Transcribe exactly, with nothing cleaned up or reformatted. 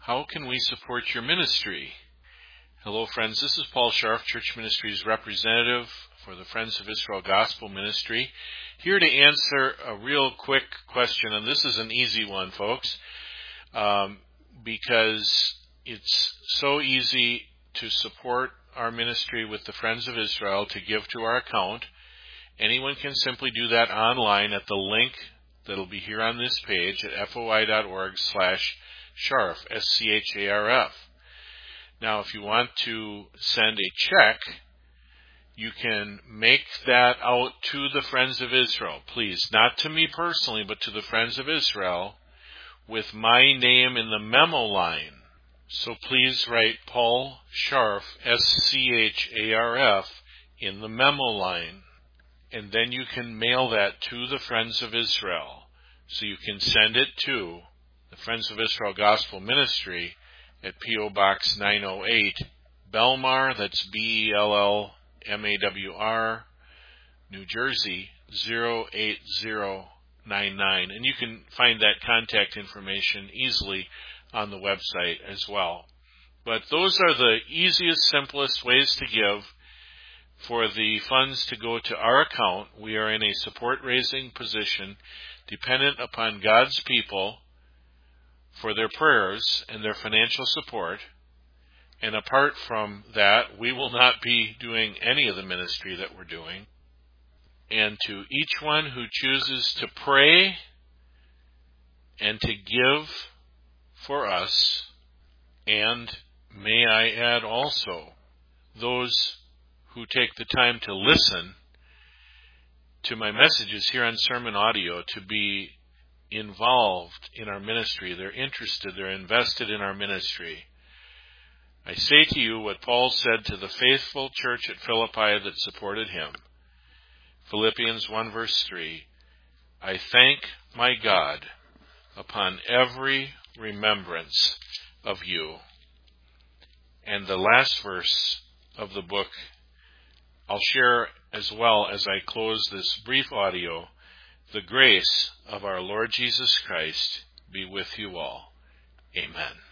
How can we support your ministry? Hello, friends. This is Paul Scharf, Church Ministries representative for the Friends of Israel Gospel Ministry, here to answer a real quick question, and this is an easy one, folks, um, because it's so easy to support our ministry with the Friends of Israel, to give to our account. Anyone can simply do that online at the link that'll be here on this page at foi.org slash Scharf, S C H A R F. Now, if you want to send a check, you can make that out to the Friends of Israel. Please, not to me personally, but to the Friends of Israel, with my name in the memo line. So please write Paul Scharf, S C H A R F, in the memo line. And then you can mail that to the Friends of Israel. So you can send it to the Friends of Israel Gospel Ministry at P O Box nine oh eight, Belmar, that's B E L L M A W R, New Jersey, zero eight zero nine nine. And you can find that contact information easily on the website as well. But those are the easiest, simplest ways to give for the funds to go to our account. We are in a support-raising position dependent upon God's people for their prayers and their financial support. And apart from that, we will not be doing any of the ministry that we're doing. And to each one who chooses to pray and to give for us, and may I add also, those who take the time to listen to my messages here on Sermon Audio, to be involved in our ministry. They're interested, they're invested in our ministry. I say to you what Paul said to the faithful church at Philippi that supported him. Philippians one verse three, I thank my God upon every remembrance of you. And the last verse of the book I'll share as well as I close this brief audio. The grace of our Lord Jesus Christ be with you all. Amen.